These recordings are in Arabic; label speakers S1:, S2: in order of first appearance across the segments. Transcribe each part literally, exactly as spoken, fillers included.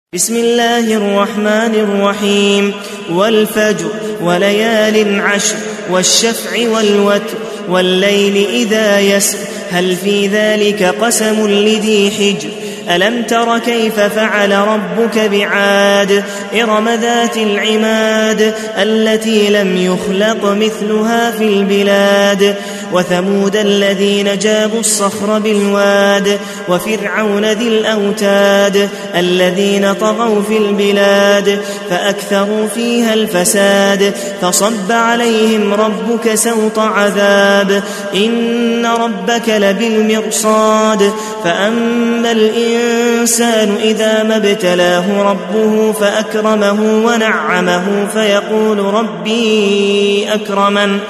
S1: بسم الله الرحمن الرحيم والفجر وليال عشر والشفع والوتر والليل إذا يسر هل في ذلك قسم لذي حجر ألم تر كيف فعل ربك بعاد إرم ذات العماد التي لم يخلق مثلها في البلاد وثمود الذين جابوا الصخر بالواد وفرعون ذي الأوتاد الذين طغوا في البلاد فأكثروا فيها الفساد فصب عليهم ربك سوط عذاب إن ربك لبالمرصاد فأما الإنسان إذا ما ابتلاه ربه فأكرمه ونعمه فيقول ربي أكرمن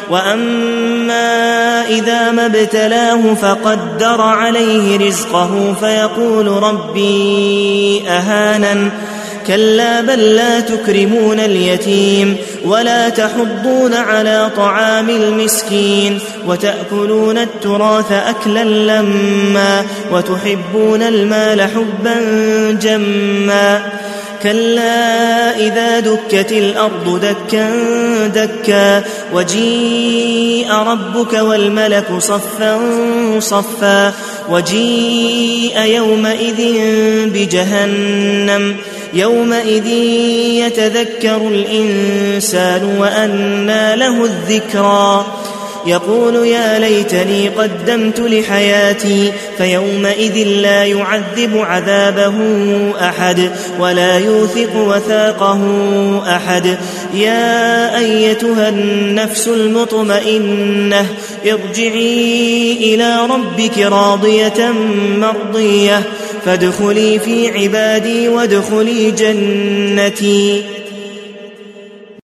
S1: وأما إذا ما ابتلاه فقدر عليه رزقه فيقول ربي أهانن كلا بل لا تكرمون اليتيم ولا تحضون على طعام المسكين وتأكلون التراث أكلا لما وتحبون المال حبا جما كلا إذا دكت الأرض دكا دكا وجيء ربك والملك صفا صفا وجيء يومئذ بجهنم يومئذ يتذكر الإنسان وأنى له الذكرى يقول يا ليتني قدمت لحياتي فيومئذ لا يعذب عذابه أحد ولا يوثق وثاقه أحد يا أيتها النفس المطمئنة ارجعي إلى ربك راضية مرضية فادخلي في عبادي وادخلي جنتي.